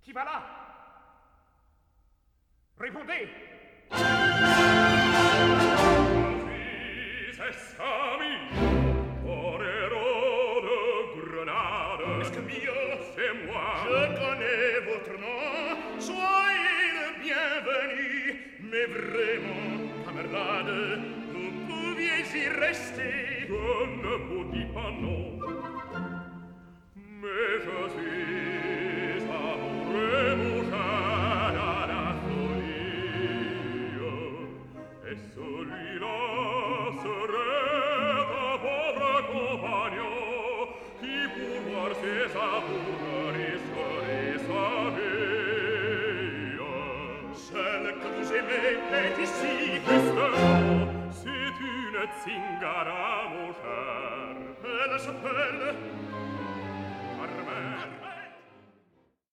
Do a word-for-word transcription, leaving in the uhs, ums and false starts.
Qui va là? Répondez! Est-ce que Mio? C'est moi. Je connais votre nom. Soyez le bienvenu. Mais vraiment, camarade, vous pouviez y rester. Je ne vous dis pas non. Mais je suis amoureux, mon cher, à la folie. Et celui-là serait un pauvre compagnon qui pour voir ses amours risquerait sa vie. Celle que vous aimez est ici. Justement, c'est une zingara, mon cher. Elle s'appelle